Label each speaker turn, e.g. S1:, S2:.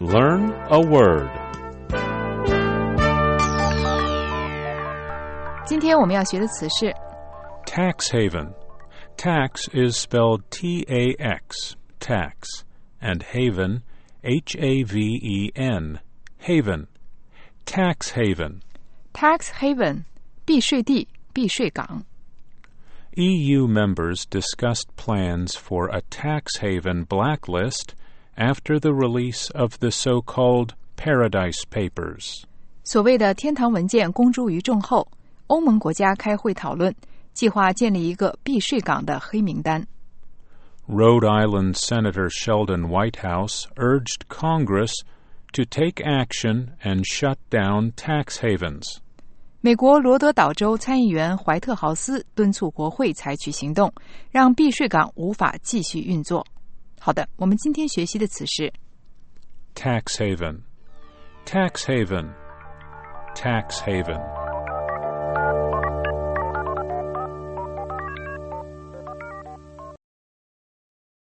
S1: Learn a word.
S2: 今天我们要学的词是
S1: Tax haven. Tax is spelled T-A-X, tax, and haven, H-A-V-E-N, haven. Tax haven.
S2: tax haven 避税地、避税港。
S1: EU members discussed plans for a tax haven blacklist after the release of the so-called Paradise Papers.
S2: 所谓的天堂文件公诸于众后，欧盟国家开会讨论，计划建立一个避税港的黑名单。
S1: Rhode Island Senator Sheldon Whitehouse urged Congress to take action and shut down tax havens.
S2: 美国罗德岛州参议员怀特豪斯敦促国会采取行动，让避税港无法继续运作。好的，我们今天学习的词是
S1: Tax haven. Tax haven. Tax haven.